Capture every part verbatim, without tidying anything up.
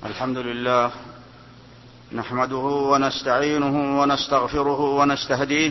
الحمد لله نحمده ونستعينه ونستغفره ونستهديه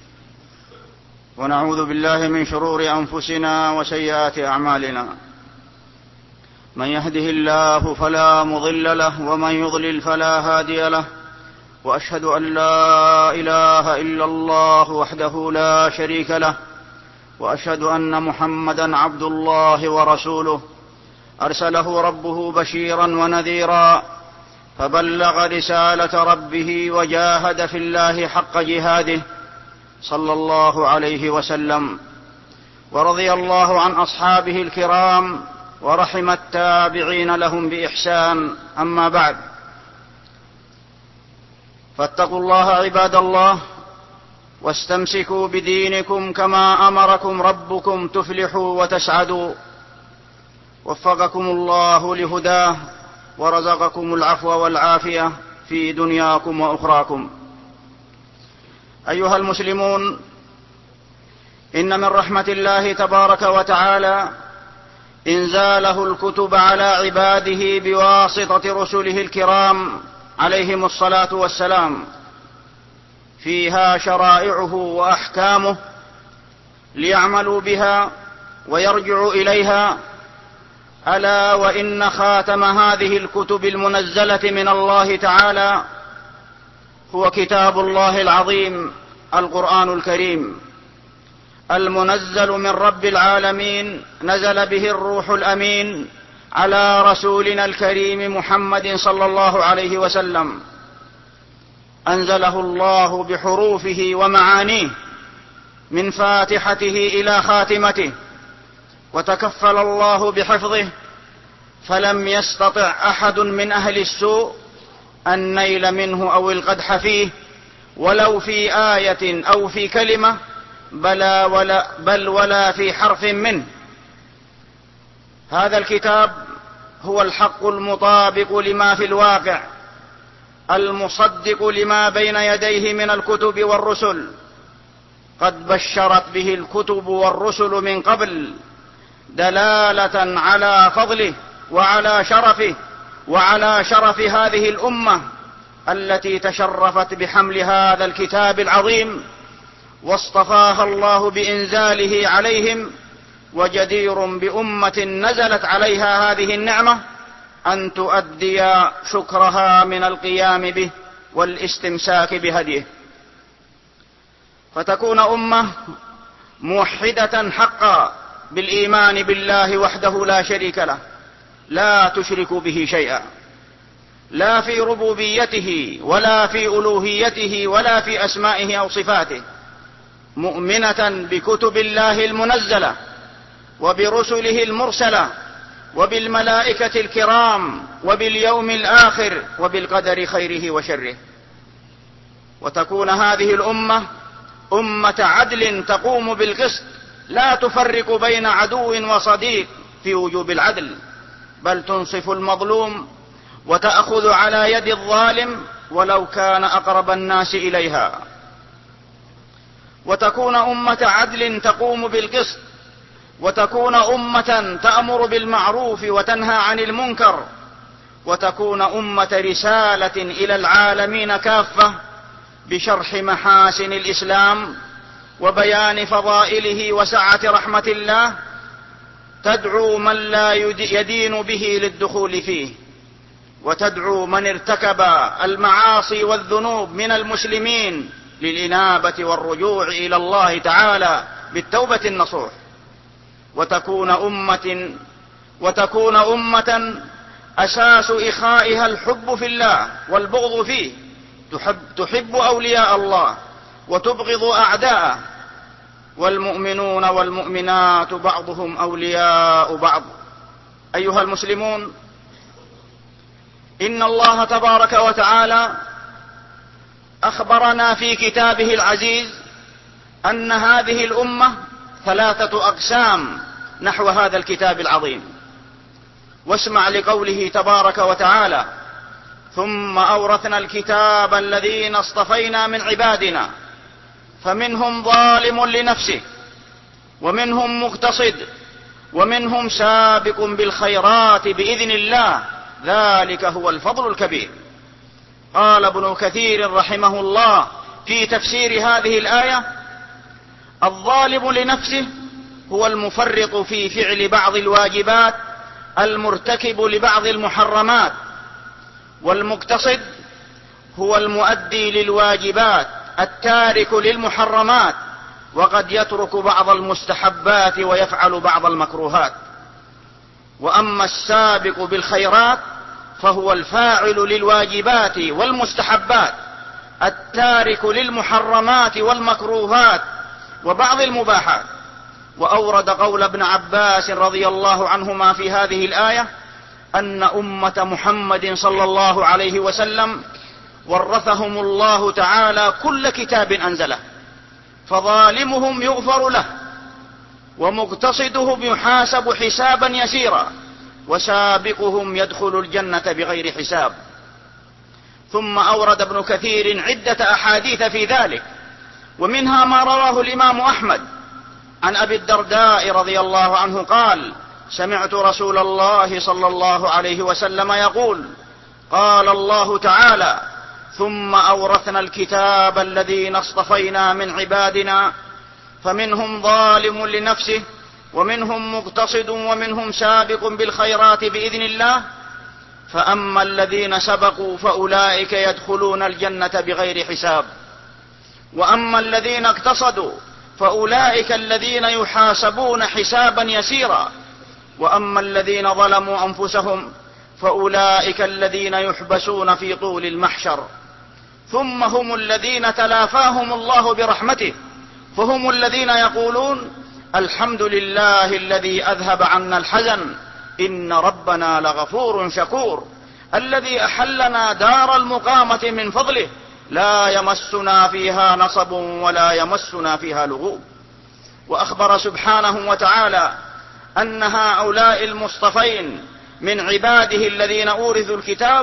ونعوذ بالله من شرور أنفسنا وسيئات أعمالنا. من يهده الله فلا مضل له ومن يضلل فلا هادي له، وأشهد أن لا إله إلا الله وحده لا شريك له، وأشهد أن محمدا عبد الله ورسوله أرسله ربه بشيرا ونذيرا، فبلغ رسالة ربه وجاهد في الله حق جهاده صلى الله عليه وسلم. ورضي الله عن أصحابه الكرام ورحم التابعين لهم بإحسان. أما بعد، فاتقوا الله عباد الله، واستمسكوا بدينكم كما أمركم ربكم تفلحوا وتسعدوا. وفقكم الله لهداه ورزقكم العفو والعافية في دنياكم وأخراكم. أيها المسلمون، إن من رحمة الله تبارك وتعالى إنزاله الكتب على عباده بواسطة رسله الكرام عليهم الصلاة والسلام، فيها شرائعه وأحكامه ليعملوا بها ويرجعوا إليها. ألا وإن خاتم هذه الكتب المنزلة من الله تعالى هو كتاب الله العظيم القرآن الكريم، المنزل من رب العالمين، نزل به الروح الأمين على رسولنا الكريم محمد صلى الله عليه وسلم. أنزله الله بحروفه ومعانيه من فاتحته إلى خاتمته، وتكفل الله بحفظه، فلم يستطع أحد من أهل السوء النيل منه أو القدح فيه، ولو في آية أو في كلمة، بل ولا, بل ولا في حرف منه. هذا الكتاب هو الحق المطابق لما في الواقع، المصدق لما بين يديه من الكتب والرسل. قد بشرت به الكتب والرسل من قبل، دلالة على فضله وعلى شرفه وعلى شرف هذه الأمة التي تشرفت بحمل هذا الكتاب العظيم، واصطفاها الله بإنزاله عليهم. وجدير بأمة نزلت عليها هذه النعمة أن تؤدي شكرها من القيام به والاستمساك بهديه، فتكون أمة موحدة حقا بالإيمان بالله وحده لا شريك له، لا تشرك به شيئا، لا في ربوبيته ولا في ألوهيته ولا في أسمائه أو صفاته، مؤمنة بكتب الله المنزلة وبرسله المرسلة وبالملائكة الكرام وباليوم الآخر وبالقدر خيره وشره. وتكون هذه الأمة أمة عدل تقوم بالقسط، لا تفرق بين عدو وصديق في وجوب العدل، بل تنصف المظلوم وتأخذ على يد الظالم ولو كان أقرب الناس إليها. وتكون أمة عدل تقوم بالقسط، وتكون أمة تأمر بالمعروف وتنهى عن المنكر، وتكون أمة رسالة إلى العالمين كافة بشرح محاسن الإسلام وبيان فضائله وسعة رحمة الله، تدعو من لا يدين به للدخول فيه، وتدعو من ارتكب المعاصي والذنوب من المسلمين للإنابة والرجوع إلى الله تعالى بالتوبة النصوح. وتكون أمة وتكون أمة أساس إخائها الحب في الله والبغض فيه، تحب, تحب أولياء الله وتبغض أعداءه، والمؤمنون والمؤمنات بعضهم أولياء بعض. أيها المسلمون، إن الله تبارك وتعالى أخبرنا في كتابه العزيز أن هذه الأمة ثلاثة أقسام نحو هذا الكتاب العظيم. واسمع لقوله تبارك وتعالى: ثم أورثنا الكتاب الذين اصطفينا من عبادنا فمنهم ظالم لنفسه ومنهم مقتصد ومنهم سابق بالخيرات بإذن الله ذلك هو الفضل الكبير. قال ابن كثير رحمه الله في تفسير هذه الآية: الظالم لنفسه هو المفرط في فعل بعض الواجبات المرتكب لبعض المحرمات، والمقتصد هو المؤدي للواجبات التارك للمحرمات، وقد يترك بعض المستحبات ويفعل بعض المكروهات. وأما السابق بالخيرات فهو الفاعل للواجبات والمستحبات التارك للمحرمات والمكروهات وبعض المباحات. وأورد قول ابن عباس رضي الله عنهما في هذه الآية أن أمة محمد صلى الله عليه وسلم ورثهم الله تعالى كل كتاب أنزله، فظالمهم يغفر له، ومقتصدهم يحاسب حسابا يسيرا، وسابقهم يدخل الجنة بغير حساب. ثم أورد ابن كثير عدة أحاديث في ذلك، ومنها ما رواه الإمام أحمد عن أبي الدرداء رضي الله عنه قال: سمعت رسول الله صلى الله عليه وسلم يقول: قال الله تعالى: ثم أورثنا الكتاب الذين اصطفينا من عبادنا فمنهم ظالم لنفسه ومنهم مقتصد ومنهم سابق بالخيرات بإذن الله، فأما الذين سبقوا فأولئك يدخلون الجنة بغير حساب، وأما الذين اقتصدوا فأولئك الذين يحاسبون حسابا يسيرا، وأما الذين ظلموا أنفسهم فأولئك الذين يحبسون في طول المحشر، ثم هم الذين تلافاهم الله برحمته، فهم الذين يقولون: الحمد لله الذي أذهب عنا الحزن إن ربنا لغفور شكور، الذي أحلنا دار المقامة من فضله لا يمسنا فيها نصب ولا يمسنا فيها لغوب. وأخبر سبحانه وتعالى أن هؤلاء المصطفين من عباده الذين أورثوا الكتاب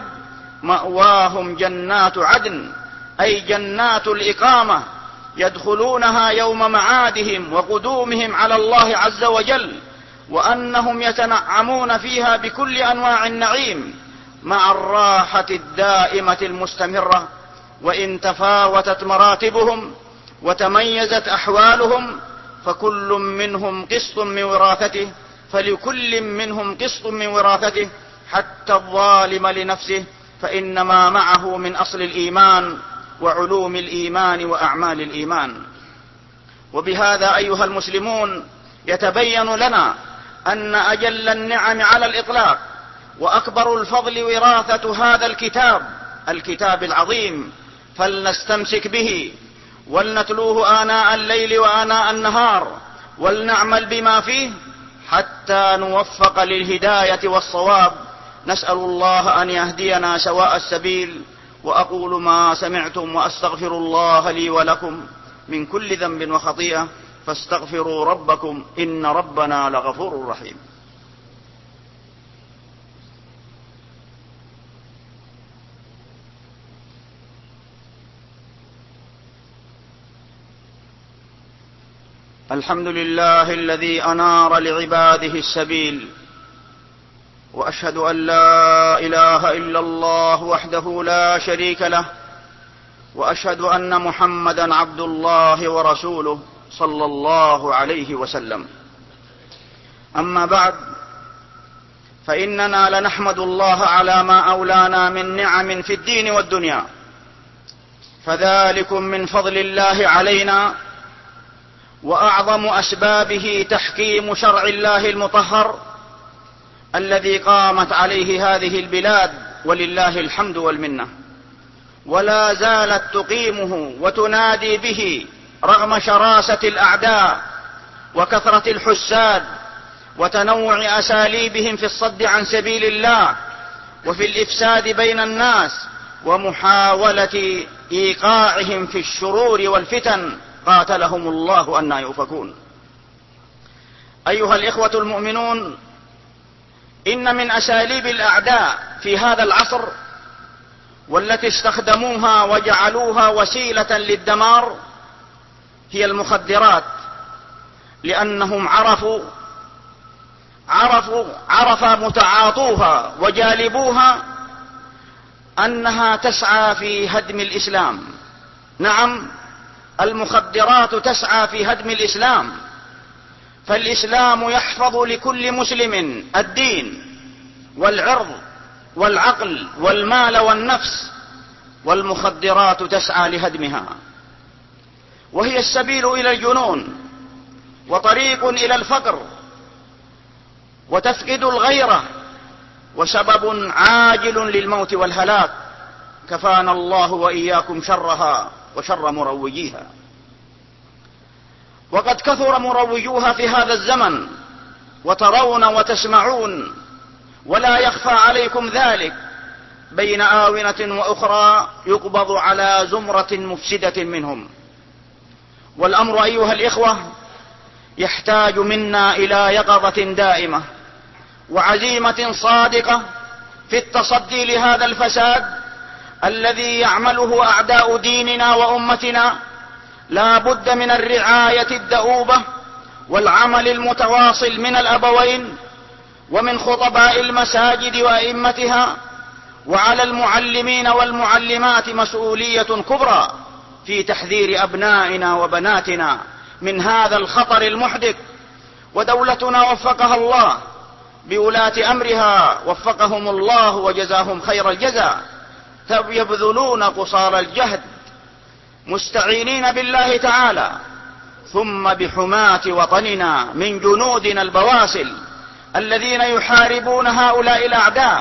مأواهم جنات عدن، أي جنات الإقامة، يدخلونها يوم معادهم وقدومهم على الله عز وجل، وأنهم يتنعمون فيها بكل أنواع النعيم مع الراحة الدائمة المستمرة. وإن تفاوتت مراتبهم وتميزت أحوالهم فكل منهم قسط من وراثته، فلكل منهم قسط من وراثته، حتى الظالم لنفسه فإنما معه من أصل الإيمان وعلوم الإيمان وأعمال الإيمان. وبهذا أيها المسلمون يتبين لنا أن أجل النعم على الإطلاق وأكبر الفضل وراثة هذا الكتاب، الكتاب العظيم، فلنستمسك به ولنتلوه آناء الليل وآناء النهار، ولنعمل بما فيه حتى نوفق للهداية والصواب. نسأل الله أن يهدينا سواء السبيل. وأقول ما سمعتم وأستغفر الله لي ولكم من كل ذنب وخطيئة، فاستغفروا ربكم إن ربنا لغفور رحيم. الحمد لله الذي أنار لعباده السبيل، وأشهد أن لا إله إلا الله وحده لا شريك له، وأشهد أن محمدا عبد الله ورسوله صلى الله عليه وسلم. أما بعد، فإننا لنحمد الله على ما أولانا من نعم في الدين والدنيا، فذلكم من فضل الله علينا، وأعظم أسبابه تحكيم شرع الله المطهر الذي قامت عليه هذه البلاد، ولله الحمد والمنة، ولا زالت تقيمه وتنادي به رغم شراسة الأعداء وكثرة الحساد وتنوع أساليبهم في الصد عن سبيل الله وفي الإفساد بين الناس ومحاولة إيقاعهم في الشرور والفتن، قاتلهم الله أنى يؤفكون. أيها الإخوة المؤمنون، إن من أساليب الأعداء في هذا العصر والتي استخدموها وجعلوها وسيلة للدمار هي المخدرات، لأنهم عرفوا عرفوا عرف متعاطوها وجالبوها أنها تسعى في هدم الإسلام. نعم، المخدرات تسعى في هدم الإسلام، فالإسلام يحفظ لكل مسلم الدين والعرض والعقل والمال والنفس، والمخدرات تسعى لهدمها، وهي السبيل إلى الجنون وطريق إلى الفقر وتفقد الغيرة وسبب عاجل للموت والهلاك. كفانا الله وإياكم شرها وشر مروجيها. وقد كثر مروجوها في هذا الزمن، وترون وتسمعون ولا يخفى عليكم ذلك، بين آونة وأخرى يقبض على زمرة مفسدة منهم. والأمر أيها الإخوة يحتاج منا إلى يقظة دائمة وعزيمة صادقة في التصدي لهذا الفساد الذي يعمله أعداء ديننا وأمتنا. لا بد من الرعاية الدؤوبة والعمل المتواصل من الأبوين ومن خطباء المساجد وأئمتها، وعلى المعلمين والمعلمات مسؤولية كبرى في تحذير أبنائنا وبناتنا من هذا الخطر المحدث. ودولتنا وفقها الله بولاة أمرها، وفقهم الله وجزاهم خير الجزاء، يبذلون قصارى الجهد مستعينين بالله تعالى ثم بحماة وطننا من جنودنا البواسل الذين يحاربون هؤلاء الأعداء.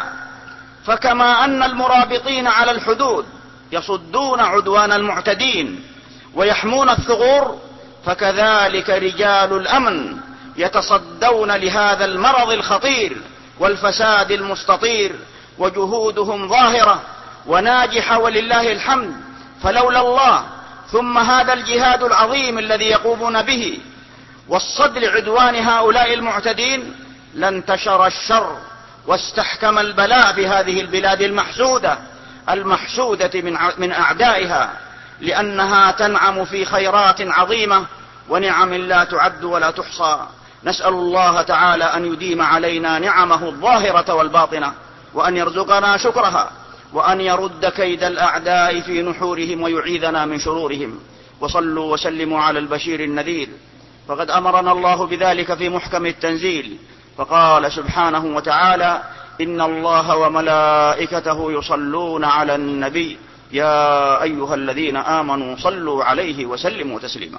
فكما أن المرابطين على الحدود يصدون عدوان المعتدين ويحمون الثغور، فكذلك رجال الأمن يتصدون لهذا المرض الخطير والفساد المستطير، وجهودهم ظاهرة وناجحة ولله الحمد. فلولا الله ثم هذا الجهاد العظيم الذي يقومون به والصد لعدوان هؤلاء المعتدين لانتشر الشر واستحكم البلاء في هذه البلاد المحسودة المحسودة من أعدائها، لأنها تنعم في خيرات عظيمة ونعم لا تعد ولا تحصى. نسأل الله تعالى أن يديم علينا نعمه الظاهرة والباطنة، وأن يرزقنا شكرها، وأن يرد كيد الأعداء في نحورهم ويعيذنا من شرورهم. وصلوا وسلموا على البشير النذير، فقد أمرنا الله بذلك في محكم التنزيل، فقال سبحانه وتعالى: إن الله وملائكته يصلون على النبي يا أيها الذين آمنوا صلوا عليه وسلموا تسليما.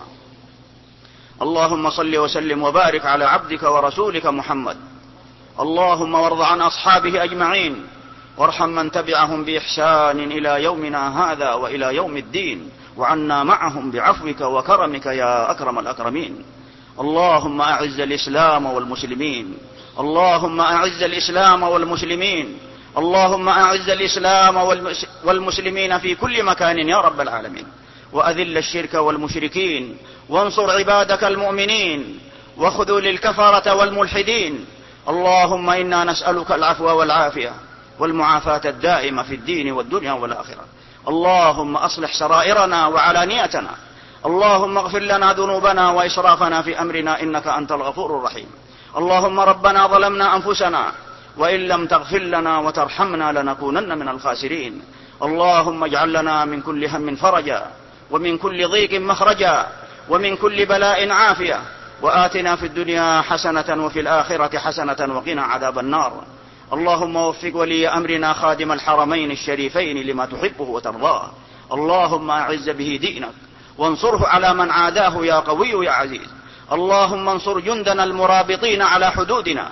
اللهم صل وسلم وبارك على عبدك ورسولك محمد. اللهم وارض عن أصحابه أجمعين، وارحم من تبعهم بإحسان إلى يومنا هذا وإلى يوم الدين، وعنا معهم بعفوك وكرمك يا أكرم الأكرمين. اللهم أعز الإسلام والمسلمين، اللهم أعز الإسلام والمسلمين، اللهم أعز الإسلام والمسلمين في كل مكان يا رب العالمين، وأذل الشرك والمشركين، وانصر عبادك المؤمنين، وخذل الكفرة والملحدين. اللهم إنا نسألك العفو والعافية والمعافاة الدائمة في الدين والدنيا والآخرة. اللهم أصلح سرائرنا وعلانيتنا، اللهم اغفر لنا ذنوبنا وإسرافنا في أمرنا إنك أنت الغفور الرحيم. اللهم ربنا ظلمنا أنفسنا وإن لم تغفر لنا وترحمنا لنكونن من الخاسرين. اللهم اجعل لنا من كل هم فرجا، ومن كل ضيق مخرجا، ومن كل بلاء عافية، وآتنا في الدنيا حسنة وفي الآخرة حسنة وقنا عذاب النار. اللهم وفق ولي أمرنا خادم الحرمين الشريفين لما تحبه وترضاه. اللهم أعز به دينك وانصره على من عاداه يا قوي يا عزيز. اللهم انصر جندنا المرابطين على حدودنا،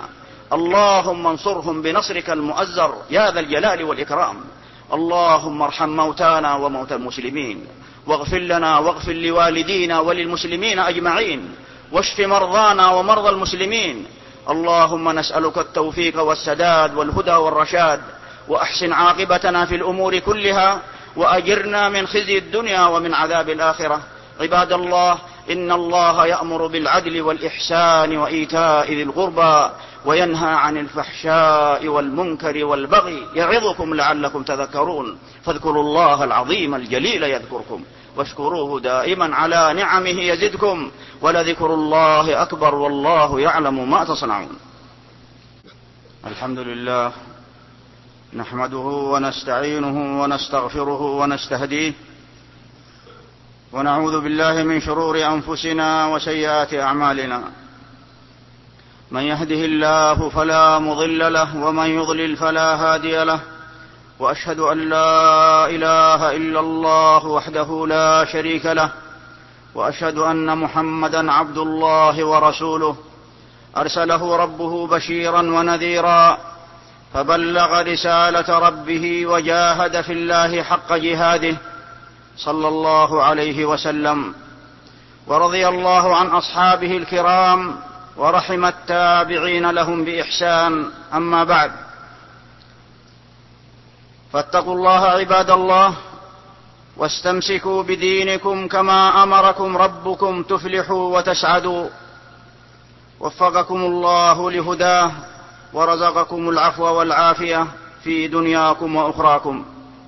اللهم انصرهم بنصرك المؤزر يا ذا الجلال والإكرام. اللهم ارحم موتانا وموتى المسلمين، واغفر لنا واغفر لوالدينا وللمسلمين أجمعين، واشف مرضانا ومرضى المسلمين. اللهم نسألك التوفيق والسداد والهدى والرشاد، وأحسن عاقبتنا في الأمور كلها، وأجرنا من خزي الدنيا ومن عذاب الآخرة. عباد الله، إن الله يأمر بالعدل والإحسان وإيتاء ذي القربى، وينهى عن الفحشاء والمنكر والبغي، يعظكم لعلكم تذكرون. فاذكروا الله العظيم الجليل يذكركم، واشكروه دائما على نعمه يزدكم، ولذكر الله أكبر والله يعلم ما تصنعون. الحمد لله نحمده ونستعينه ونستغفره ونستهديه ونعوذ بالله من شرور أنفسنا وسيئات أعمالنا. من يهده الله فلا مضل له ومن يضلل فلا هادي له، وأشهد أن لا إله إلا الله وحده لا شريك له، وأشهد أن محمدا عبد الله ورسوله أرسله ربه بشيرا ونذيرا، فبلغ رسالة ربه وجاهد في الله حق جهاده صلى الله عليه وسلم. ورضي الله عن أصحابه الكرام ورحم التابعين لهم بإحسان. أما بعد، فاتقوا الله عباد الله، واستمسكوا بدينكم كما أمركم ربكم تفلحوا وتسعدوا. وفقكم الله لهداه ورزقكم العفو والعافية في دنياكم وأخراكم.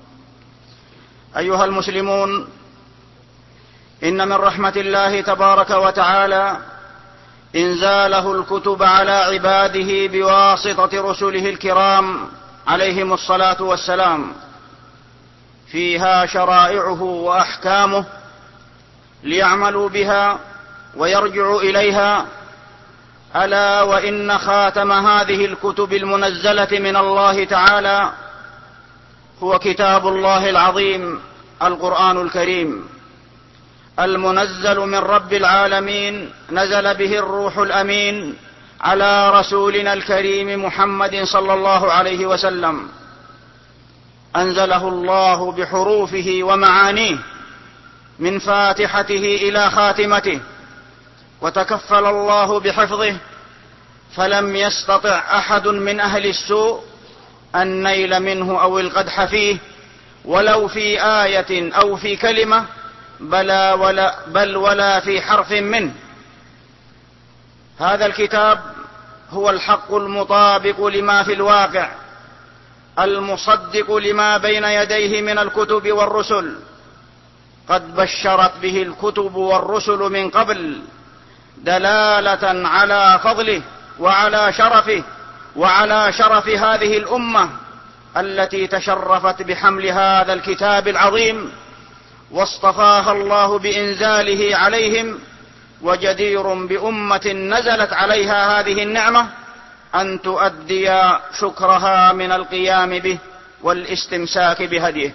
أيها المسلمون، إن من رحمة الله تبارك وتعالى إنزاله الكتب على عباده بواسطة رسله الكرام عليهم الصلاة والسلام، فيها شرائعه وأحكامه ليعملوا بها ويرجعوا إليها. ألا وإن خاتم هذه الكتب المنزلة من الله تعالى هو كتاب الله العظيم القرآن الكريم، المنزل من رب العالمين، نزل به الروح الأمين على رسولنا الكريم محمد صلى الله عليه وسلم. أنزله الله بحروفه ومعانيه من فاتحته إلى خاتمته، وتكفل الله بحفظه، فلم يستطع أحد من أهل السوء النيل منه أو القدح فيه، ولو في آية أو في كلمة، بل ولا, بل ولا في حرف منه. هذا الكتاب هو الحق المطابق لما في الواقع، المصدق لما بين يديه من الكتب والرسل. قد بشرت به الكتب والرسل من قبل، دلالة على فضله وعلى شرفه وعلى شرف هذه الأمة التي تشرفت بحمل هذا الكتاب العظيم، واصطفاها الله بإنزاله عليهم. وجدير بأمة نزلت عليها هذه النعمة أن تؤدي شكرها من القيام به والاستمساك بهديه،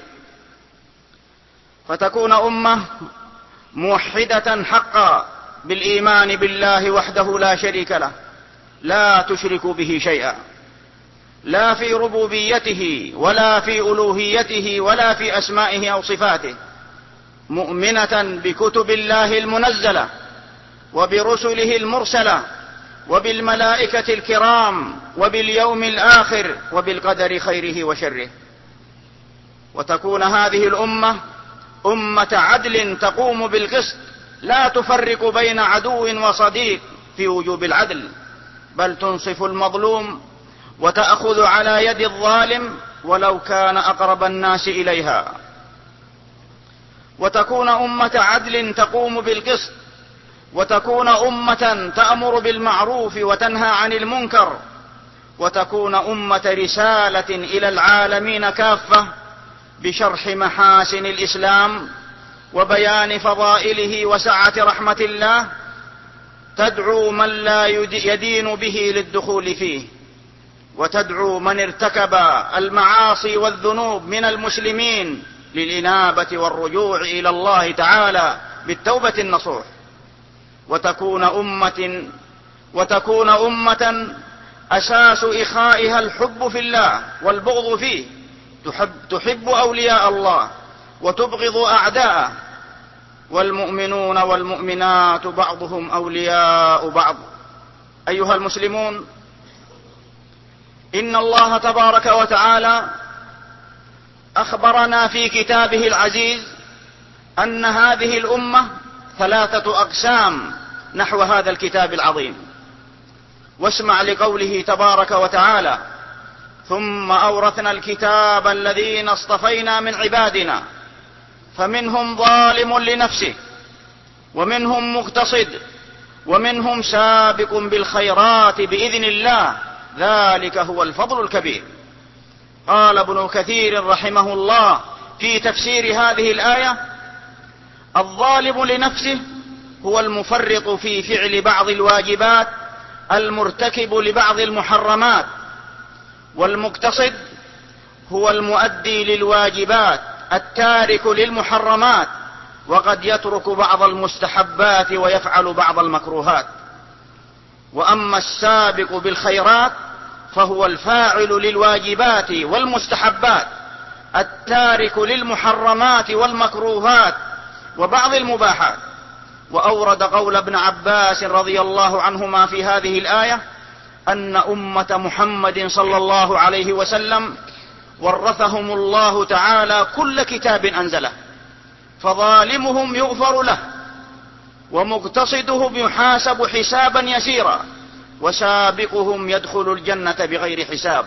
فتكون أمة موحدة حقا بالإيمان بالله وحده لا شريك له، لا تشرك به شيئا، لا في ربوبيته ولا في ألوهيته ولا في أسمائه أو صفاته، مؤمنة بكتب الله المنزلة وبرسله المرسلة وبالملائكة الكرام وباليوم الآخر وبالقدر خيره وشره. وتكون هذه الأمة أمة عدل تقوم بالقسط، لا تفرق بين عدو وصديق في وجوب العدل، بل تنصف المظلوم وتأخذ على يد الظالم ولو كان أقرب الناس إليها. وتكون أمة عدل تقوم بالقسط، وتكون أمة تأمر بالمعروف وتنهى عن المنكر، وتكون أمة رسالة إلى العالمين كافة بشرح محاسن الإسلام وبيان فضائله وسعة رحمة الله، تدعو من لا يدين به للدخول فيه، وتدعو من ارتكب المعاصي والذنوب من المسلمين للإنابة والرجوع إلى الله تعالى بالتوبة النصوح. وتكون أمة وتكون أمة أساس إخائها الحب في الله والبغض فيه، تحب, تحب أولياء الله وتبغض أعداءه، والمؤمنون والمؤمنات بعضهم أولياء بعض. أيها المسلمون، إن الله تبارك وتعالى أخبرنا في كتابه العزيز أن هذه الأمة ثلاثة أقسام نحو هذا الكتاب العظيم. واسمع لقوله تبارك وتعالى: ثم أورثنا الكتاب الذين اصطفينا من عبادنا فمنهم ظالم لنفسه ومنهم مقتصد ومنهم سابق بالخيرات بإذن الله ذلك هو الفضل الكبير. قال ابن كثير رحمه الله في تفسير هذه الآية: الظالم لنفسه هو المفرط في فعل بعض الواجبات المرتكب لبعض المحرمات، والمقتصد هو المؤدي للواجبات التارك للمحرمات، وقد يترك بعض المستحبات ويفعل بعض المكروهات. وأما السابق بالخيرات فهو الفاعل للواجبات والمستحبات التارك للمحرمات والمكروهات وبعض المباحات. وأورد قول ابن عباس رضي الله عنهما في هذه الآية أن أمة محمد صلى الله عليه وسلم ورثهم الله تعالى كل كتاب أنزله، فظالمهم يغفر له، ومقتصدهم يحاسب حسابا يسيرا، وسابقهم يدخل الجنة بغير حساب.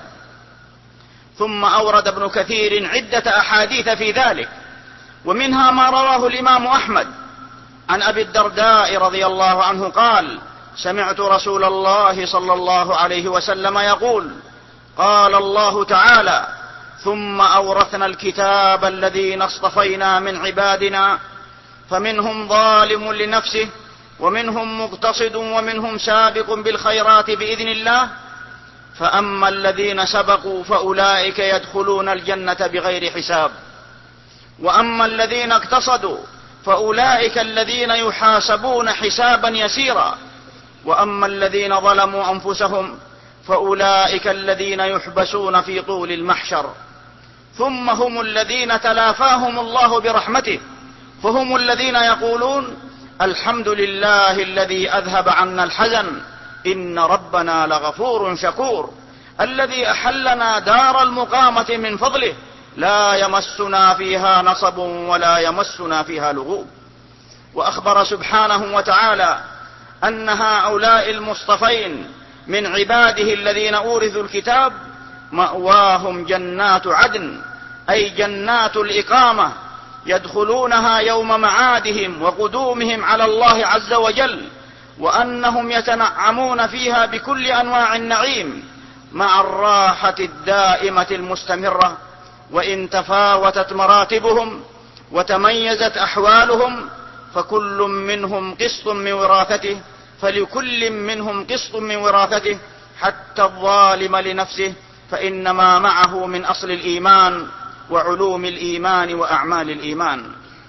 ثم أورد ابن كثير عدة أحاديث في ذلك، ومنها ما رواه الإمام أحمد عن أبي الدرداء رضي الله عنه قال: سمعت رسول الله صلى الله عليه وسلم يقول: قال الله تعالى: ثم أورثنا الكتاب الذين اصطفينا من عبادنا فمنهم ظالم لنفسه ومنهم مقتصد ومنهم سابق بالخيرات بإذن الله، فأما الذين سبقوا فأولئك يدخلون الجنة بغير حساب، وأما الذين اقتصدوا فأولئك الذين يحاسبون حسابا يسيرا، وأما الذين ظلموا أنفسهم فأولئك الذين يحبسون في طول المحشر، ثم هم الذين تلافاهم الله برحمته، فهم الذين يقولون: الحمد لله الذي أذهب عنا الحزن إن ربنا لغفور شكور، الذي أحلنا دار المقامة من فضله لا يمسنا فيها نصب ولا يمسنا فيها لغوب. وأخبر سبحانه وتعالى أن هؤلاء المصطفين من عباده الذين أورثوا الكتاب مأواهم جنات عدن، أي جنات الإقامة، يدخلونها يوم معادهم وقدومهم على الله عز وجل، وأنهم يتنعمون فيها بكل أنواع النعيم مع الراحة الدائمة المستمرة. وإن تفاوتت مراتبهم وتميزت أحوالهم فكل منهم قسط من وراثته، فلكل منهم قسط من وراثته، حتى الظالم لنفسه فإنما معه من أصل الإيمان وعلوم الإيمان وأعمال الإيمان.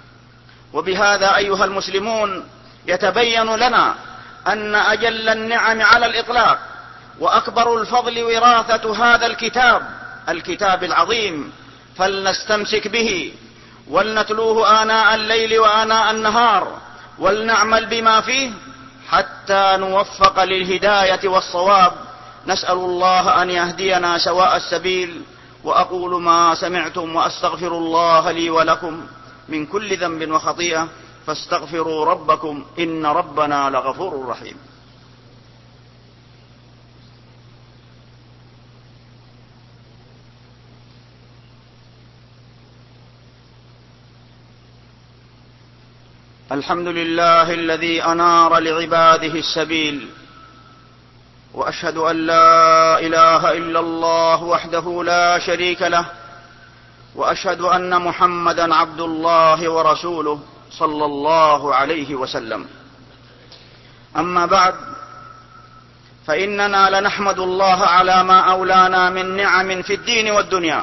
وبهذا أيها المسلمون يتبين لنا أن أجل النعم على الإطلاق وأكبر الفضل وراثة هذا الكتاب، الكتاب العظيم، فلنستمسك به ولنتلوه آناء الليل وآناء النهار، ولنعمل بما فيه حتى نوفق للهداية والصواب. نسأل الله أن يهدينا سواء السبيل. وأقول ما سمعتم وأستغفر الله لي ولكم من كل ذنب وخطيئة، فاستغفروا ربكم إن ربنا لغفور رحيم. الحمد لله الذي أنار لعباده السبيل، وأشهد أن لا إله إلا الله وحده لا شريك له، وأشهد أن محمدا عبد الله ورسوله صلى الله عليه وسلم. أما بعد، فإننا لنحمد الله على ما أولانا من نعم في الدين والدنيا،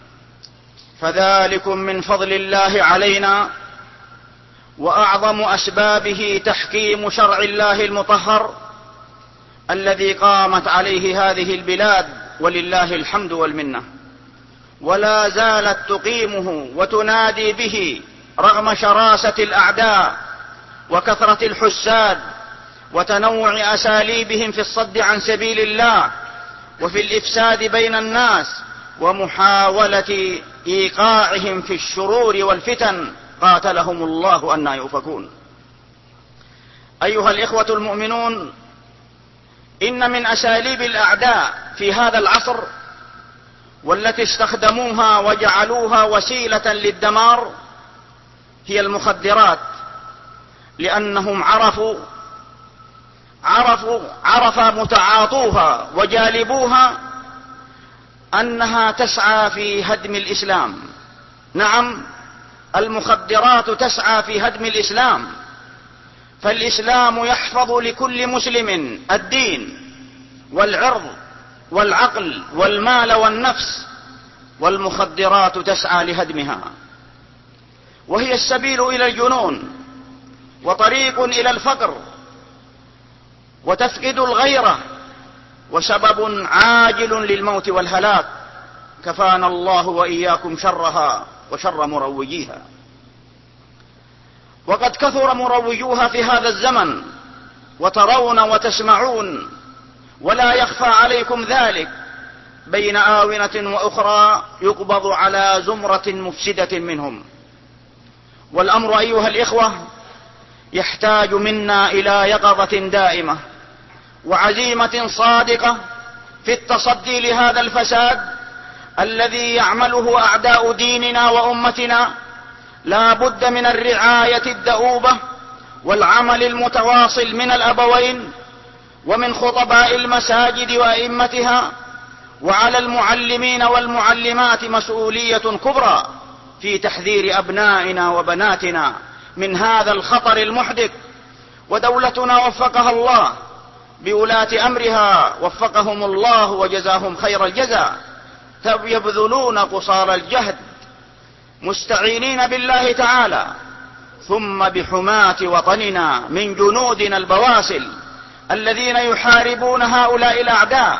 فذلكم من فضل الله علينا، وأعظم أسبابه تحكيم شرع الله المطهر الذي قامت عليه هذه البلاد، ولله الحمد والمنة، ولا زالت تقيمه وتنادي به رغم شراسة الأعداء وكثرة الحساد وتنوع أساليبهم في الصد عن سبيل الله وفي الإفساد بين الناس ومحاولة إيقاعهم في الشرور والفتن، قاتلهم الله أنى يؤفكون. أيها الإخوة المؤمنون، إن من أساليب الأعداء في هذا العصر والتي استخدموها وجعلوها وسيلة للدمار هي المخدرات، لأنهم عرفوا عرفوا عرف متعاطوها وجالبوها أنها تسعى في هدم الإسلام. نعم، المخدرات تسعى في هدم الإسلام، فالإسلام يحفظ لكل مسلم الدين والعرض والعقل والمال والنفس، والمخدرات تسعى لهدمها، وهي السبيل إلى الجنون وطريق إلى الفقر وتفقد الغيرة وسبب عاجل للموت والهلاك. كفانا الله وإياكم شرها وشر مروجيها. وقد كثر مروجوها في هذا الزمن، وترون وتسمعون ولا يخفى عليكم ذلك، بين آونة وأخرى يقبض على زمرة مفسدة منهم. والأمر أيها الإخوة يحتاج منا إلى يقظة دائمة وعزيمة صادقة في التصدي لهذا الفساد الذي يعمله أعداء ديننا وأمتنا. لا بد من الرعاية الدؤوبة والعمل المتواصل من الأبوين ومن خطباء المساجد وأئمتها، وعلى المعلمين والمعلمات مسؤولية كبرى في تحذير أبنائنا وبناتنا من هذا الخطر المحدث. ودولتنا وفقها الله بولاة أمرها، وفقهم الله وجزاهم خير الجزاء، يبذلون قصارى الجهد مستعينين بالله تعالى ثم بحماة وطننا من جنودنا البواسل الذين يحاربون هؤلاء الأعداء.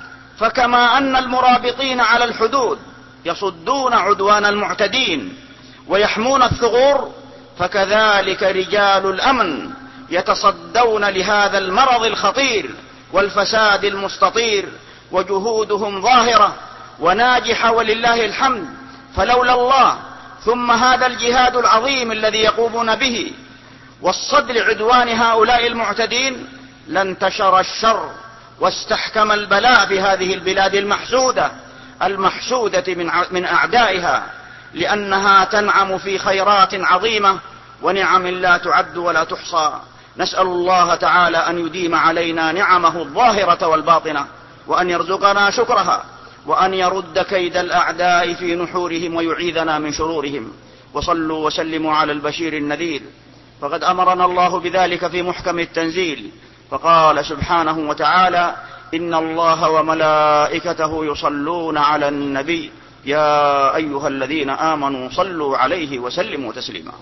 فكما أن المرابطين على الحدود يصدون عدوان المعتدين ويحمون الثغور، فكذلك رجال الأمن يتصدون لهذا المرض الخطير والفساد المستطير، وجهودهم ظاهرة وناجحة ولله الحمد. فلولا الله ثم هذا الجهاد العظيم الذي يقومون به والصد لعدوان هؤلاء المعتدين لانتشر الشر واستحكم البلاء في هذه البلاد المحسودة المحسودة من أعدائها، لأنها تنعم في خيرات عظيمة ونعم لا تعد ولا تحصى. نسأل الله تعالى أن يديم علينا نعمه الظاهرة والباطنة، وأن يرزقنا شكرها، وأن يرد كيد الأعداء في نحورهم ويعيذنا من شرورهم. وصلوا وسلموا على البشير النذير، فقد أمرنا الله بذلك في محكم التنزيل، فقال سبحانه وتعالى: إن الله وملائكته يصلون على النبي يا أيها الذين آمنوا صلوا عليه وسلموا تسليما.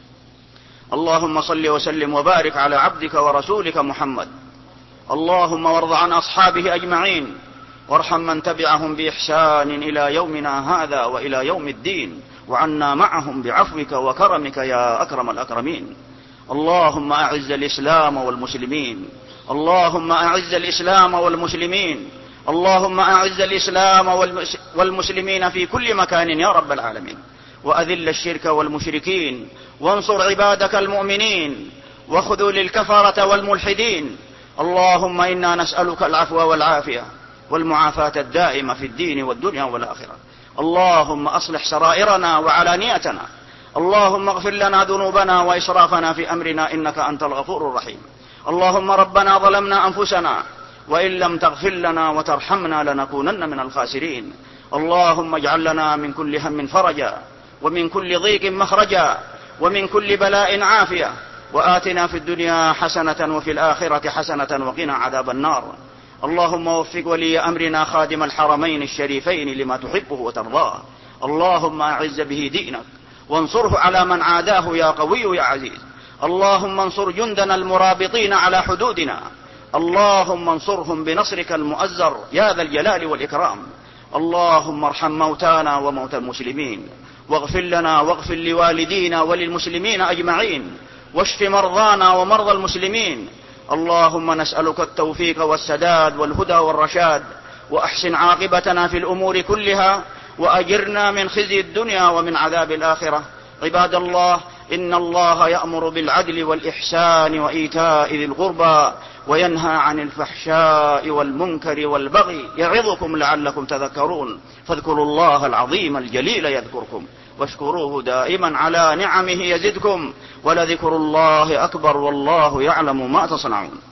اللهم صل وسلم وبارك على عبدك ورسولك محمد. اللهم وارض عن أصحابه أجمعين، وارحم من تبعهم بإحسان إلى يومنا هذا وإلى يوم الدين، وعنا معهم بعفوك وكرمك يا أكرم الأكرمين. اللهم أعز الإسلام والمسلمين، اللهم أعز الإسلام والمسلمين، اللهم أعز الإسلام والمسلمين في كل مكان يا رب العالمين، وأذل الشرك والمشركين، وانصر عبادك المؤمنين، وخذل الكفرة والملحدين. اللهم إنا نسألك العفو والعافية والمعافاة الدائمة في الدين والدنيا والآخرة. اللهم أصلح سرائرنا وعلانيتنا، اللهم اغفر لنا ذنوبنا وإسرافنا في أمرنا إنك أنت الغفور الرحيم. اللهم ربنا ظلمنا أنفسنا وإن لم تغفر لنا وترحمنا لنكونن من الخاسرين. اللهم اجعل لنا من كل هم فرجا، ومن كل ضيق مخرجا، ومن كل بلاء عافية، وآتنا في الدنيا حسنة وفي الآخرة حسنة وقنا عذاب النار. اللهم وفق ولي أمرنا خادم الحرمين الشريفين لما تحبه وترضاه. اللهم أعز به دينك وانصره على من عاداه يا قوي يا عزيز. اللهم انصر جندنا المرابطين على حدودنا، اللهم انصرهم بنصرك المؤزر يا ذا الجلال والإكرام. اللهم ارحم موتانا وموتى المسلمين، واغفر لنا واغفر لوالدينا وللمسلمين أجمعين، واشف مرضانا ومرضى المسلمين. اللهم نسألك التوفيق والسداد والهدى والرشاد، وأحسن عاقبتنا في الأمور كلها، وأجرنا من خزي الدنيا ومن عذاب الآخرة. عباد الله، إن الله يأمر بالعدل والإحسان وإيتاء ذي القربى، وينهى عن الفحشاء والمنكر والبغي، يعظكم لعلكم تذكرون. فاذكروا الله العظيم الجليل يذكركم، واشكروه دائما على نعمه يزدكم، ولذكر الله أكبر والله يعلم ما تصنعون.